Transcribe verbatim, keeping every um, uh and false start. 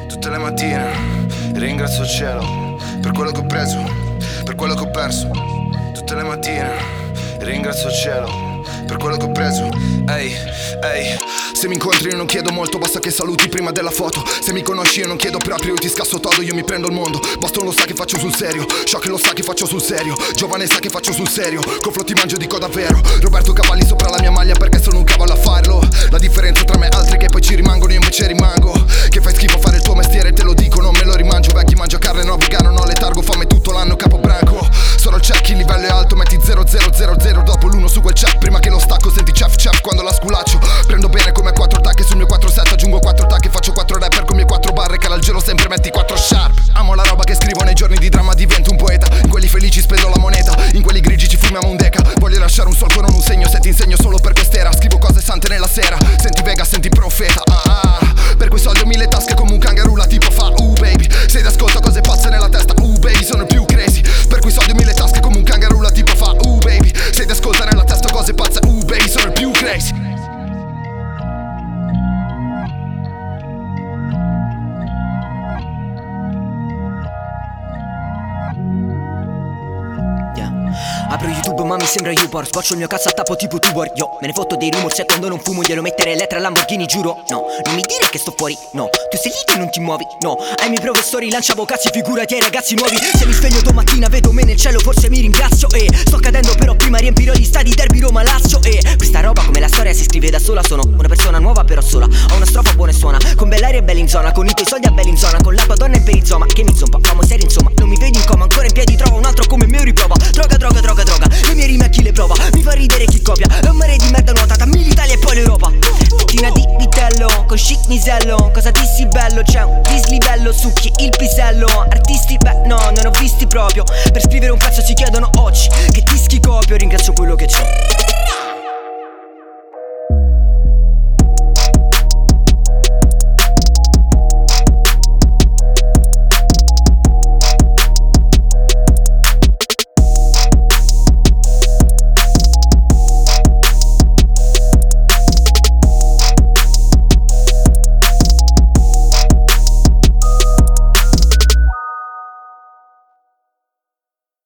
Tutte le mattine ringrazio il cielo per quello che ho preso, per quello che ho perso. Tutte le mattine ringrazio il cielo per quello che ho preso. Ehi, ehi, se mi incontri io non chiedo molto, basta che saluti prima della foto. Se mi conosci io non chiedo proprio, io ti scasso todo, io mi prendo il mondo. Boston lo sa che faccio sul serio, Shock lo sa che faccio sul serio, Giovane sa che faccio sul serio, con flow ti mangio dico davvero. Roberto Cavalli sopra la mia maglia perché sono un cavallo a farlo. La differenza tra me e altri è che poi ci rimangono, io invece rimango. Che fai schifo a fare il tuo mestiere, te lo dico, non me lo rimangio. Vecchi mangia carne, no vegano, no letargo, fame tutto l'anno, capobranco. Sono il check, il livello è alto, metti zero zero zero zero dopo l'uno su quel check. Prima che lo stacco senti chef chef quando la sculaccio. Prendo bene come quattro tacche sul mio quattro set, aggiungo quattro tacche, faccio quattro rapper con mie quattro barre, cala il gelo sempre metti quattro sharp. Amo la roba che scrivo nei giorni di dramma, divento un poeta. In quelli felici spendo la moneta, in quelli grigi ci fumiamo un deca. Voglio lasciare un solco non un segno, se ti insegno solo per quest'era. Scrivo cose sante nella sera, senti Vega, senti profeta. Ah ah, per quei soldi ho mille tasche come un kangaroo, la tipa fa uh baby. Se ti ascolta cose pazze nella testa, uh baby, sono il più crazy. Per quei soldi ho mille tasche come un kangaroo, la tipa fa uh baby. Se ti ascolta nella testa cose pazze, uh baby, sono il più crazy. Apro YouTube ma mi sembra YouPorn, sboccio il mio cazzo a tappo tipo Tubor. Io me ne fotto dei rumors e quando non fumo glielo mettere elettra a Lamborghini, giuro. No, non mi dire che sto fuori, no. Tu sei lì che non ti muovi, no. Ai miei professori lanciavo cazzi, figurati ai ragazzi nuovi. Se mi sveglio domattina vedo me nel cielo forse mi ringrazio. E sto cadendo però prima riempirò gli stadi derby Roma-Lazio. E questa roba come la storia si scrive da sola. Sono una persona nuova però sola, ho una strofa buona e suona, con bell'aria e bella in zona, con i tuoi soldi a belli in zona, con la tua donna in perizoma. Che mi zompa, famo serio insomma, non mi vedi in coma, ancora in piedi trovo un altro come me riprova. Droga, droga, droga, droga, le mie rime a chi le prova, mi fa ridere chi copia. È un mare di merda nuotata, l'Italia e poi l'Europa. Pettina di vitello, con chic misello, cosa dissi bello? C'è un dislivello, succhi il pisello. Artisti, beh no, non ho visti proprio. Per scrivere un pezzo si chiedono oggi che dischi copio, ringrazio quello che c'è.